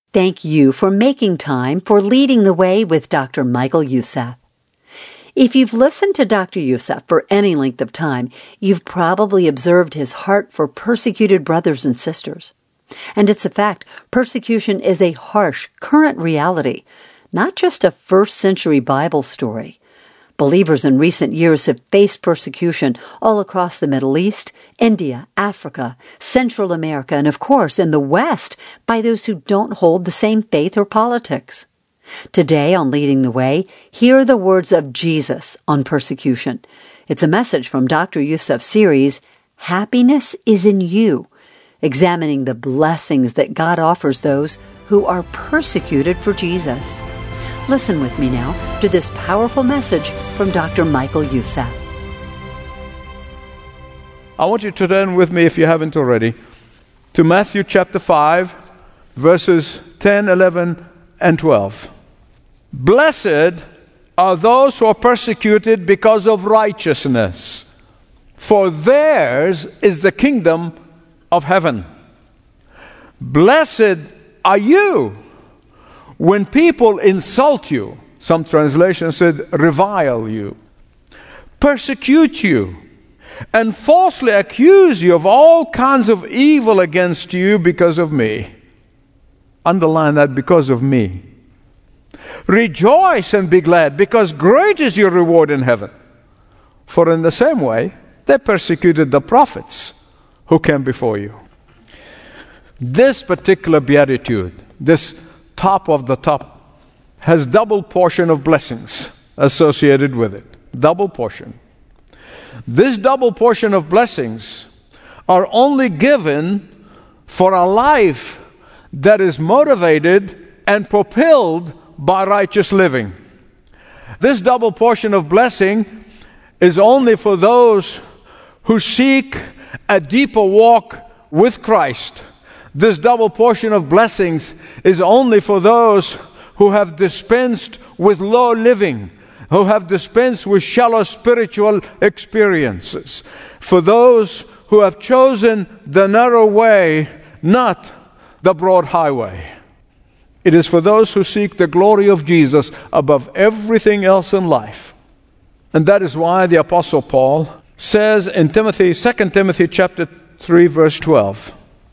Thank you for making time for Leading the Way with Dr. Michael Youssef. If you've listened to Dr. Youssef for any length of time, you've probably observed his heart for persecuted brothers and sisters. And it's a fact, persecution is a harsh, current reality, not just a first-century Bible story. Believers in recent years have faced persecution all across the Middle East, India, Africa, Central America, and of course in the West by those who don't hold the same faith or politics. Today on Leading the Way, hear the words of Jesus on persecution. It's a message from Dr. Youssef's series, Happiness is in You, examining the blessings that God offers those who are persecuted for Jesus. Listen with me now to this powerful message from Dr. Michael Youssef. I want you to turn with me, if you haven't already, to Matthew chapter 5, verses 10, 11, and 12. Blessed are those who are persecuted because of righteousness, for theirs is the kingdom of heaven. Blessed are you when people insult you, some translations said revile you, persecute you, and falsely accuse you of all kinds of evil against you because of me. Underline that, because of me. Rejoice and be glad, because great is your reward in heaven. For in the same way, they persecuted the prophets who came before you. This particular beatitude, this top of the top, has double portion of blessings associated with it. Double portion. This double portion of blessings are only given for a life that is motivated and propelled by righteous living. This double portion of blessing is only for those who seek a deeper walk with Christ. This double portion of blessings is only for those who have dispensed with low living, who have dispensed with shallow spiritual experiences, for those who have chosen the narrow way, not the broad highway. It is for those who seek the glory of Jesus above everything else in life. And that is why the Apostle Paul says in 2 Timothy chapter 3, verse 12,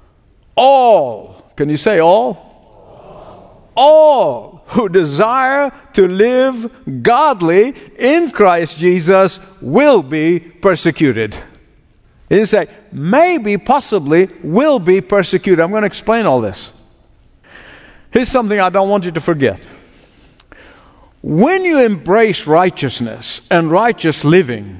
all, can you say all? All who desire to live godly in Christ Jesus will be persecuted. He didn't say, maybe, possibly, will be persecuted. I'm going to explain all this. Here's something I don't want you to forget. When you embrace righteousness and righteous living,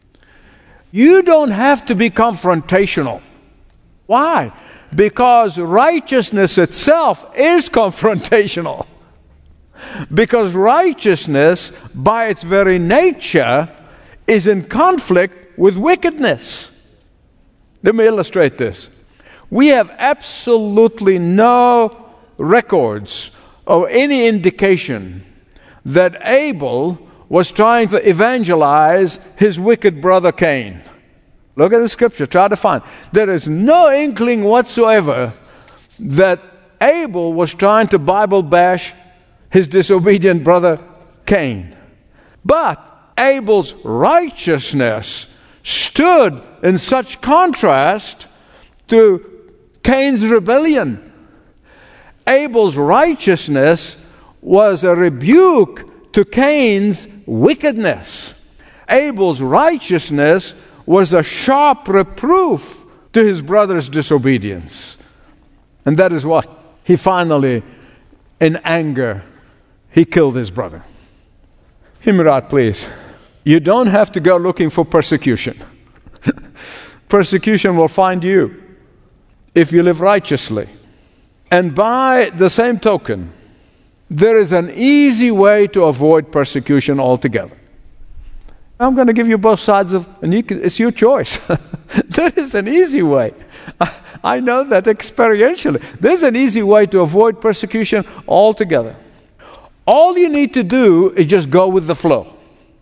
you don't have to be confrontational. Why? Because righteousness itself is confrontational. Because righteousness, by its very nature, is in conflict with wickedness. Let me illustrate this. We have absolutely no records or any indication that Abel was trying to evangelize his wicked brother Cain. Look at the scripture, try to find. There is no inkling whatsoever that Abel was trying to Bible bash his disobedient brother Cain. But Abel's righteousness stood in such contrast to Cain's rebellion. Abel's righteousness was a rebuke to Cain's wickedness. Abel's righteousness was a sharp reproof to his brother's disobedience. And that is what he finally, in anger, he killed his brother. Hear me right, please. You don't have to go looking for persecution. Persecution will find you if you live righteously. And by the same token, there is an easy way to avoid persecution altogether. I'm going to give you both sides of, and it's your choice. There is an easy way. I know that experientially. There's an easy way to avoid persecution altogether. All you need to do is just go with the flow.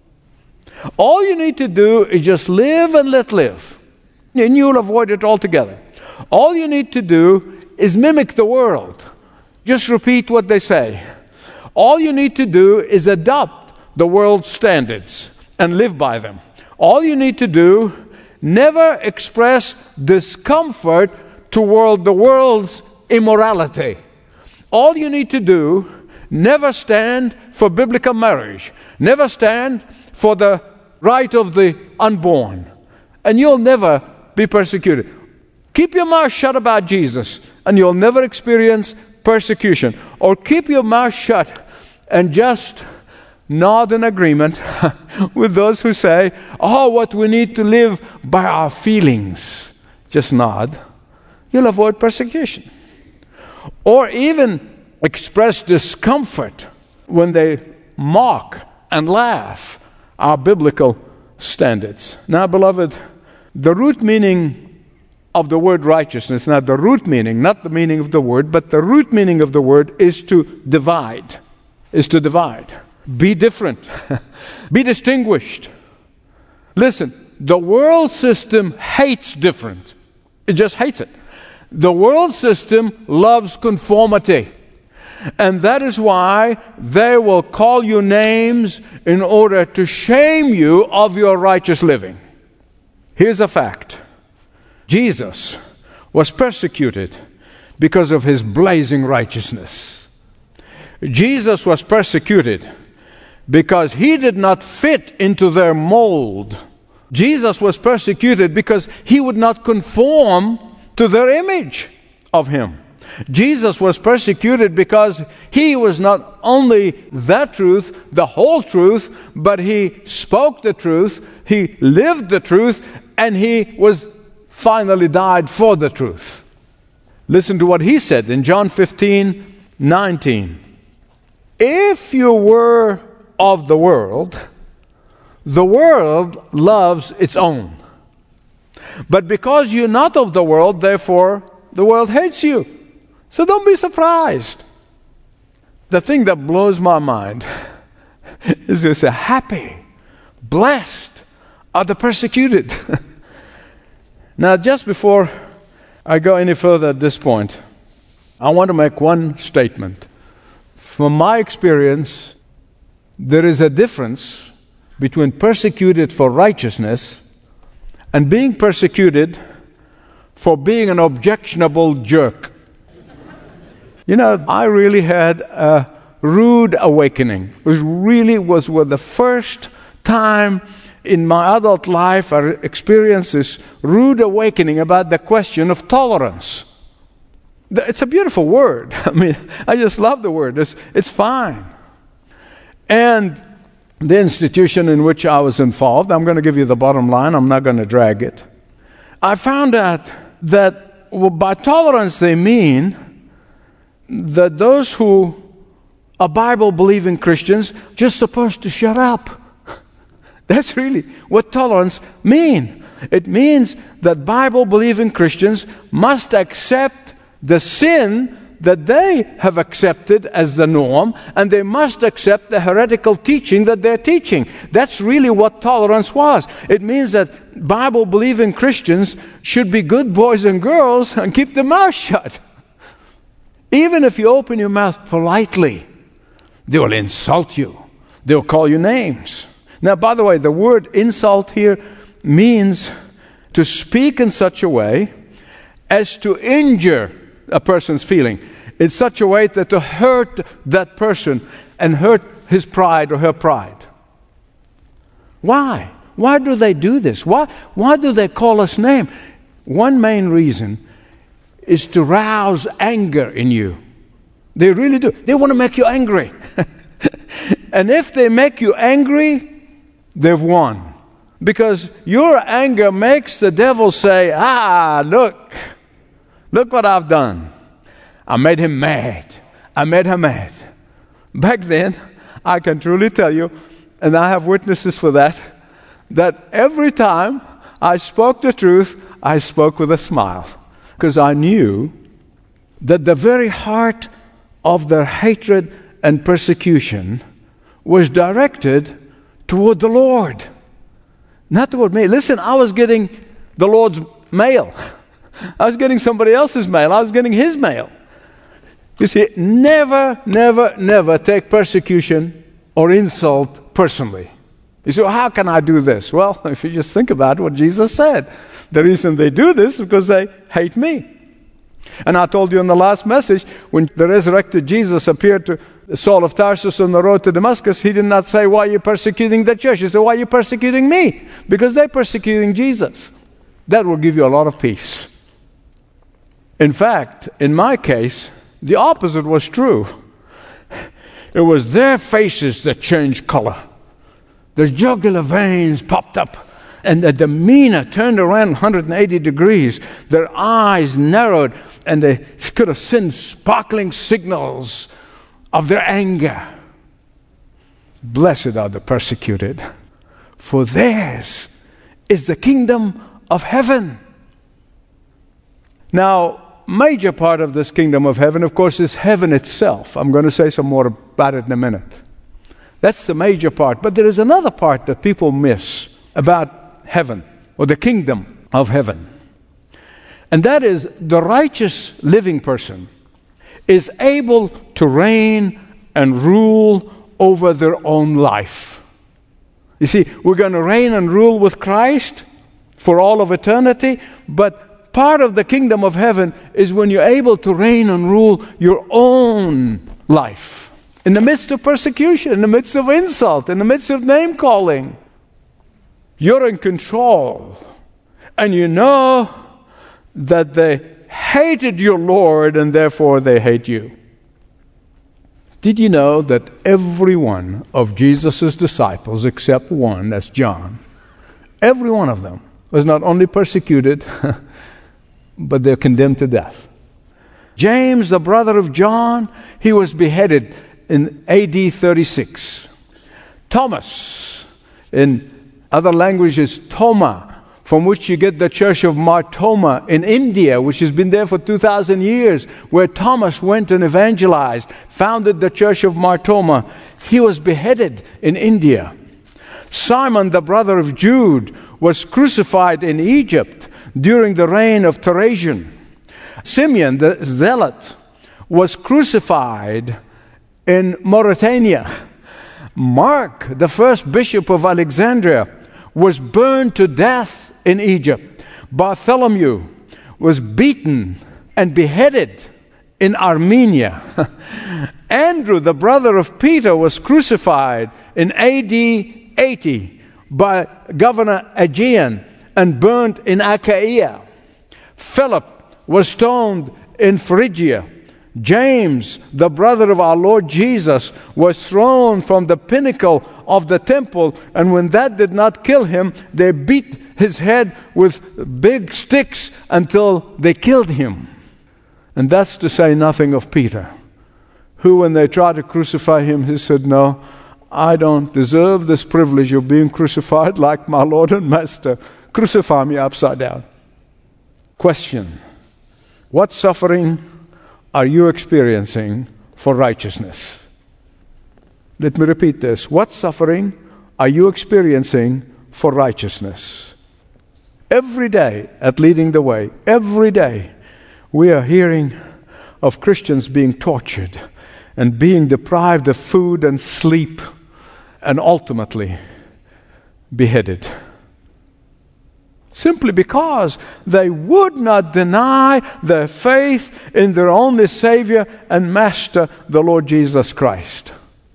All you need to do is just live and let live. And you'll avoid it altogether. All you need to do is mimic the world. just repeat what they say. All you need to do is adopt the world's standards and live by them. All you need to do, never express discomfort toward the world's immorality. All you need to do, never stand for biblical marriage. Never stand for the right of the unborn. And you'll never be persecuted. Keep your mouth shut about Jesus, and you'll never experience persecution. Or keep your mouth shut and just nod in agreement with those who say, what we need to live by our feelings. Just nod. You'll avoid persecution. Or even express discomfort when they mock and laugh our biblical standards. Now, beloved, the root meaning of the word righteousness, not the root meaning, not the meaning of the word, but the root meaning of the word is to divide. Is to divide. Be different. Be distinguished. Listen, the world system hates different. It just hates it. The world system loves conformity. And that is why they will call you names in order to shame you of your righteous living. Here's a fact. Jesus was persecuted because of his blazing righteousness. Jesus was persecuted because he did not fit into their mold. Jesus was persecuted because he would not conform to their image of him. Jesus was persecuted because he was not only the truth, the whole truth, but he spoke the truth, he lived the truth, and he was finally died for the truth. Listen to what he said in John 15:19. If you were of the world loves its own. But because you're not of the world, therefore the world hates you. So don't be surprised. The thing that blows my mind is to say, happy, blessed are the persecuted. Now, just before I go any further at this point, I want to make one statement. From my experience, there is a difference between persecuted for righteousness and being persecuted for being an objectionable jerk. You know, I really had a rude awakening. It was the first time in my adult life I experienced this rude awakening about the question of tolerance. It's a beautiful word. I mean, I just love the word. It's fine. And the institution in which I was involved, I'm going to give you the bottom line, I'm not going to drag it. I found out that by tolerance they mean that those who are Bible-believing Christians just supposed to shut up. That's really what tolerance means. It means that Bible-believing Christians must accept the sin that they have accepted as the norm, and they must accept the heretical teaching that they're teaching. That's really what tolerance was. It means that Bible-believing Christians should be good boys and girls and keep their mouth shut. Even if you open your mouth politely, they will insult you. They will call you names. Now, by the way, the word insult here means to speak in such a way as to injure a person's feeling, in such a way that to hurt that person and hurt his pride or her pride. Why? Why do they do this? Why do they call us names? One main reason is to rouse anger in you. They really do. They want to make you angry. And if they make you angry, they've won. Because your anger makes the devil say, look what I've done. I made him mad. I made her mad. Back then, I can truly tell you, and I have witnesses for that every time I spoke the truth, I spoke with a smile. Because I knew that the very heart of their hatred and persecution was directed toward the Lord, not toward me. Listen, I was getting the Lord's mail. I was getting somebody else's mail. I was getting His mail. You see, never take persecution or insult personally. You say, well, how can I do this? Well, if you just think about what Jesus said, the reason they do this is because they hate me. And I told you in the last message, when the resurrected Jesus appeared to Saul of Tarsus on the road to Damascus, he did not say, why are you persecuting the church? He said, why are you persecuting me? Because they're persecuting Jesus. That will give you a lot of peace. In fact, in my case, the opposite was true. It was their faces that changed color. Their jugular veins popped up, and the demeanor turned around 180 degrees. Their eyes narrowed, and they could have seen sparkling signals of their anger. Blessed are the persecuted, for theirs is the kingdom of heaven. Now, major part of this kingdom of heaven, of course, is heaven itself. I'm going to say some more about it in a minute. That's the major part. But there is another part that people miss about heaven, or the kingdom of heaven. And that is the righteous living person is able to reign and rule over their own life. You see, we're going to reign and rule with Christ for all of eternity, but part of the kingdom of heaven is when you're able to reign and rule your own life. In the midst of persecution, in the midst of insult, in the midst of name-calling, you're in control. And you know that they hated your Lord and therefore they hate you. Did you know that every one of Jesus' disciples, except one, that's John, every one of them was not only persecuted, but they're condemned to death. James, the brother of John, he was beheaded in AD 36. Thomas, in other languages, Toma, from which you get the church of Mar Thoma in India, which has been there for 2,000 years, where Thomas went and evangelized, founded the church of Mar Thoma. He was beheaded in India. Simon, the brother of Jude, was crucified in Egypt during the reign of Trajan. Simeon, the zealot, was crucified in Mauritania. Mark, the first bishop of Alexandria, was burned to death in Egypt. Bartholomew was beaten and beheaded in Armenia. Andrew, the brother of Peter, was crucified in AD 80 by Governor Aegean and burnt in Achaia. Philip was stoned in Phrygia. James, the brother of our Lord Jesus, was thrown from the pinnacle of the temple, and when that did not kill him, they beat his head with big sticks until they killed him. And that's to say nothing of Peter, who, when they tried to crucify him, he said, "No, I don't deserve this privilege of being crucified like my Lord and Master. Crucify me upside down." Question: what suffering are you experiencing for righteousness? Let me repeat this. What suffering are you experiencing for righteousness? Every day at Leading the Way, every day, we are hearing of Christians being tortured and being deprived of food and sleep and ultimately beheaded. Simply because they would not deny their faith in their only Savior and Master, the Lord Jesus Christ.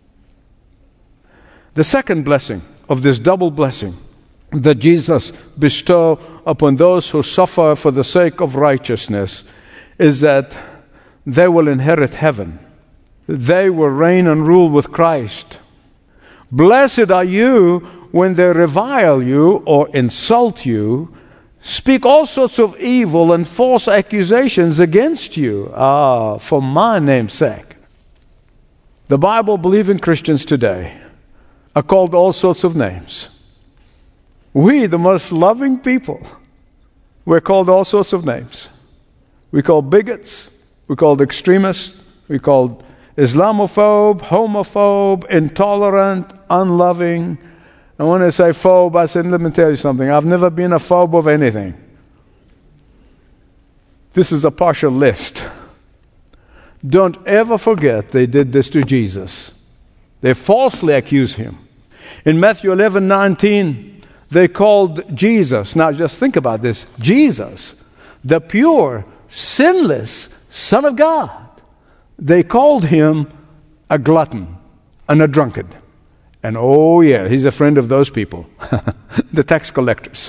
The second blessing of this double blessing that Jesus bestows upon those who suffer for the sake of righteousness is that they will inherit heaven. They will reign and rule with Christ. Blessed are you when they revile you or insult you, speak all sorts of evil and false accusations against you, for my name's sake. The Bible-believing Christians today are called all sorts of names. We, the most loving people, we're called all sorts of names. We're called bigots, we're called extremists, we're called Islamophobe, homophobe, intolerant, unloving. And when I say phobe, I said, let me tell you something. I've never been a phobe of anything. This is a partial list. Don't ever forget they did this to Jesus. They falsely accused him. In Matthew 11:19, they called Jesus, now just think about this, Jesus, the pure, sinless Son of God. They called him a glutton and a drunkard. And oh yeah, he's a friend of those people, the tax collectors.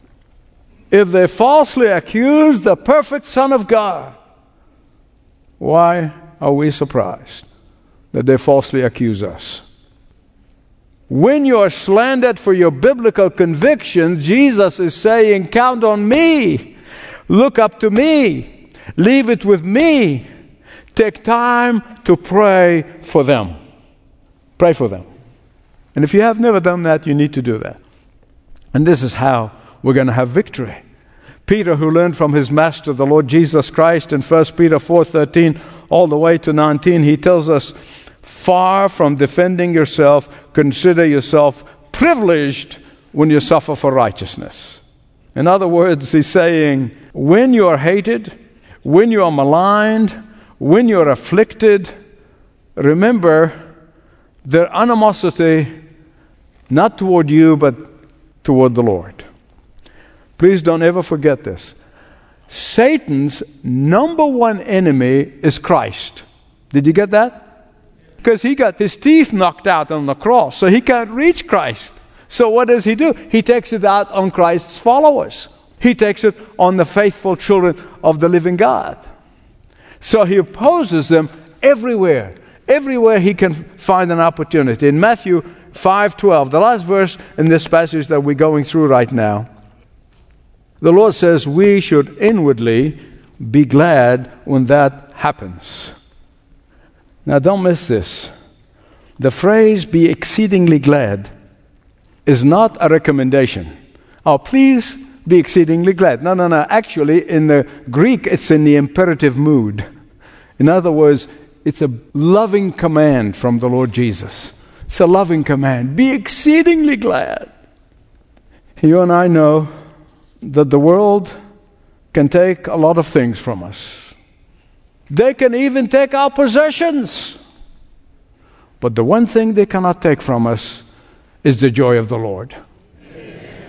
If they falsely accuse the perfect Son of God, why are we surprised that they falsely accuse us? When you are slandered for your biblical convictions, Jesus is saying, count on me, look up to me, leave it with me. Take time to pray for them. Pray for them. And if you have never done that, you need to do that. And this is how we're going to have victory. Peter, who learned from his master, the Lord Jesus Christ, in 1 Peter 4:13 all the way to 19, he tells us, far from defending yourself, consider yourself privileged when you suffer for righteousness. In other words, he's saying, when you are hated, when you are maligned, when you are afflicted, remember their animosity not toward you, but toward the Lord. Please don't ever forget this. Satan's number one enemy is Christ. Did you get that? Because he got his teeth knocked out on the cross, so he can't reach Christ. So what does he do? He takes it out on Christ's followers. He takes it on the faithful children of the living God. So he opposes them everywhere. Everywhere he can find an opportunity. In Matthew 5:12, the last verse in this passage that we're going through right now, the Lord says we should inwardly be glad when that happens. Now don't miss this. The phrase be exceedingly glad is not a recommendation. Oh, please be exceedingly glad. No. Actually, in the Greek, it's in the imperative mood. In other words, it's a loving command from the Lord Jesus. It's a loving command. Be exceedingly glad. You and I know that the world can take a lot of things from us. They can even take our possessions. But the one thing they cannot take from us is the joy of the Lord. Amen.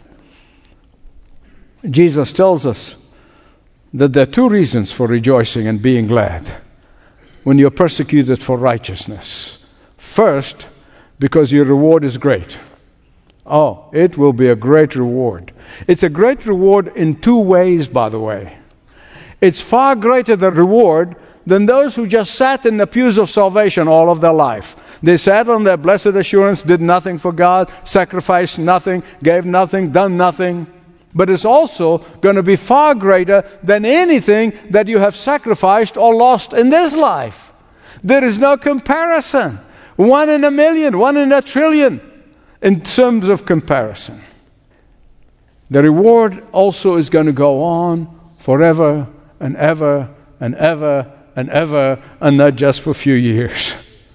Jesus tells us that there are two reasons for rejoicing and being glad when you're persecuted for righteousness. First, because your reward is great. Oh, it will be a great reward. It's a great reward in two ways, by the way. It's far greater the reward than those who just sat in the pews of salvation all of their life. They sat on their blessed assurance, did nothing for God, sacrificed nothing, gave nothing, done nothing. But it's also going to be far greater than anything that you have sacrificed or lost in this life. There is no comparison. 1 in a million, 1 in a trillion in terms of comparison. The reward also is going to go on forever and ever and ever and ever, and not just for a few years.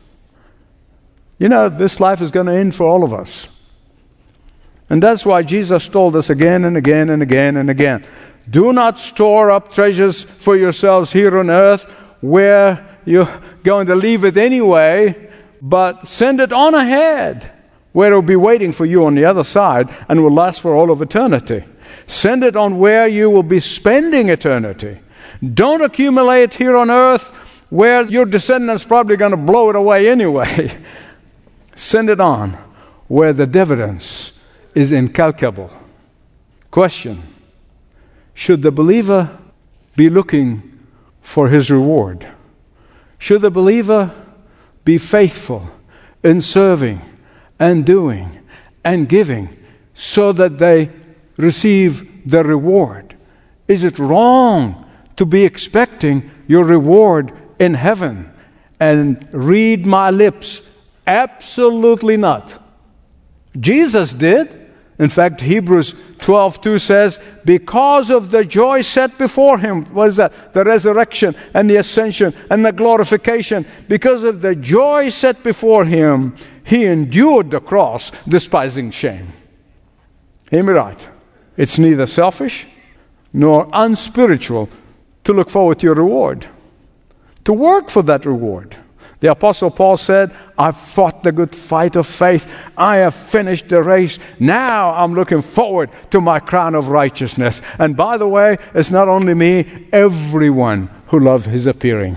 You know, this life is going to end for all of us. And that's why Jesus told us again and again and again and again, do not store up treasures for yourselves here on earth where you're going to leave it anyway, but send it on ahead where it will be waiting for you on the other side and will last for all of eternity. Send it on where you will be spending eternity. Don't accumulate here on earth where your descendants probably going to blow it away anyway. Send it on where the dividends is incalculable. Question: should the believer be looking for his reward? Should the believer be faithful in serving and doing and giving so that they receive the reward? Is it wrong to be expecting your reward in heaven? And read my lips, absolutely not. Jesus did. In fact, Hebrews 12:2 says, because of the joy set before him, what is that? The resurrection and the ascension and the glorification. Because of the joy set before him, he endured the cross, despising shame. Hear me right. It's neither selfish nor unspiritual to look forward to your reward. to work for that reward. The Apostle Paul said, I've fought the good fight of faith. I have finished the race. Now I'm looking forward to my crown of righteousness. And by the way, it's not only me, everyone who loves his appearing.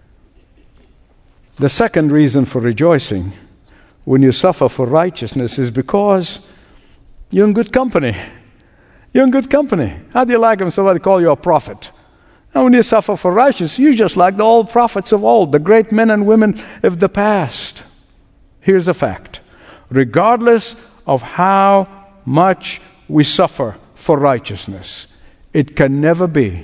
The second reason for rejoicing when you suffer for righteousness is because you're in good company. You're in good company. How do you like when somebody call you a prophet? And when you suffer for righteousness, you're just like the old prophets of old, the great men and women of the past. Here's a fact. Regardless of how much we suffer for righteousness, it can never be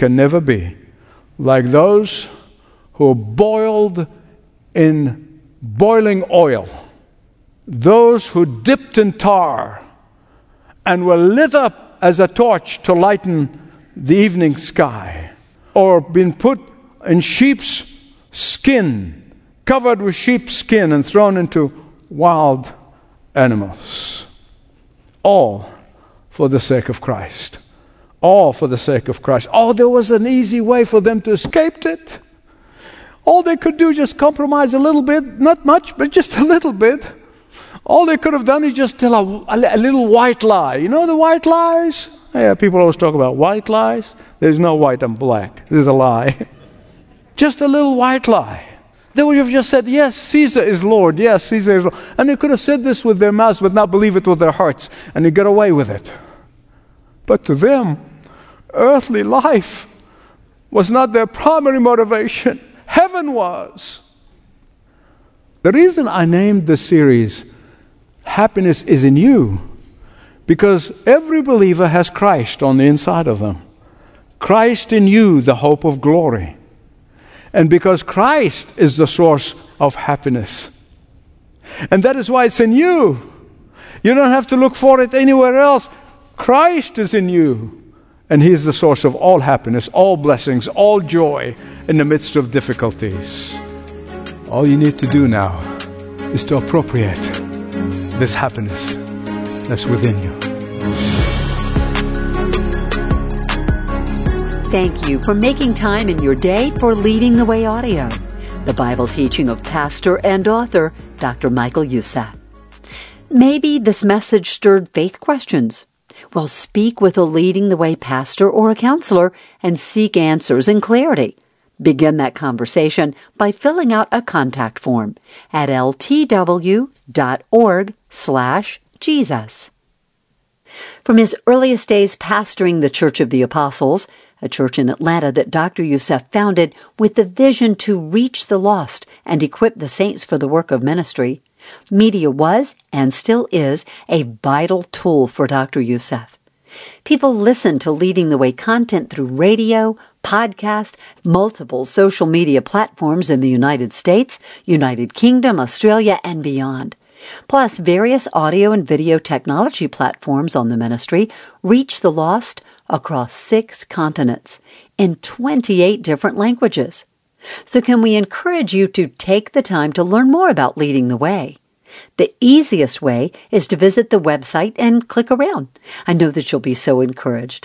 like those who are boiled in boiling oil, those who dipped in tar and were lit up as a torch to lighten the evening sky, or been put in sheep's skin, covered with sheep's skin and thrown into wild animals. All for the sake of Christ. All for the sake of Christ. Oh, there was an easy way for them to escape it. All they could do is just compromise a little bit, not much, but just a little bit. All they could have done is just tell a little white lie. You know the white lies? Yeah, people always talk about white lies. There's no white and black. There's a lie. Just a little white lie. They would have just said, yes, Caesar is Lord. Yes, Caesar is Lord. And they could have said this with their mouths, but not believe it with their hearts. And they got away with it. But to them, earthly life was not their primary motivation. Heaven was. The reason I named the series Happiness is in You, because every believer has Christ on the inside of them. Christ in you, the hope of glory. And because Christ is the source of happiness. And that is why it's in you. You don't have to look for it anywhere else. Christ is in you. And He is the source of all happiness, all blessings, all joy in the midst of difficulties. All you need to do now is to appropriate this happiness that's within you. Thank you for making time in your day for Leading the Way Audio, the Bible teaching of pastor and author Dr. Michael Youssef. Maybe this message stirred faith questions. Well, speak with a Leading the Way pastor or a counselor and seek answers and clarity. Begin that conversation by filling out a contact form at ltw.org/Jesus. From his earliest days pastoring the Church of the Apostles, a church in Atlanta that Dr. Youssef founded with the vision to reach the lost and equip the saints for the work of ministry, media was, and still is, a vital tool for Dr. Youssef. People listen to Leading the Way content through radio, podcast, multiple social media platforms in the United States, United Kingdom, Australia, and beyond. Plus, various audio and video technology platforms on the ministry reach the lost across 6 continents in 28 different languages. So can we encourage you to take the time to learn more about Leading the Way? The easiest way is to visit the website and click around. I know that you'll be so encouraged.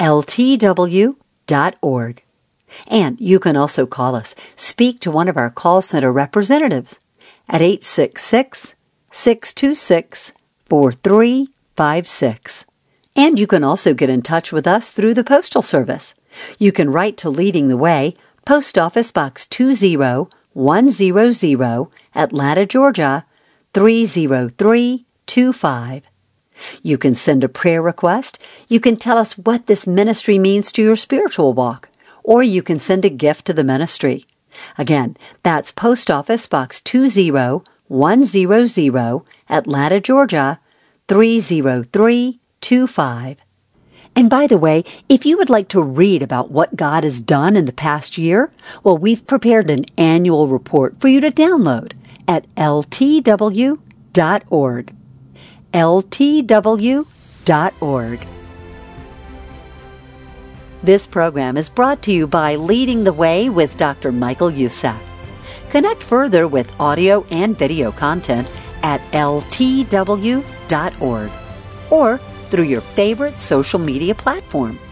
ltw.org. And you can also call us. Speak to one of our call center representatives at 866-626-4356. And you can also get in touch with us through the Postal Service. You can write to Leading the Way, Post Office Box 20100, Atlanta, Georgia, 30325. You can send a prayer request. You can tell us what this ministry means to your spiritual walk. Or you can send a gift to the ministry. Again, that's Post Office Box 20100, Atlanta, Georgia, 30325. And by the way, if you would like to read about what God has done in the past year, well, we've prepared an annual report for you to download at ltw.org. ltw.org. This program is brought to you by Leading the Way with Dr. Michael Youssef. Connect further with audio and video content at ltw.org or through your favorite social media platform.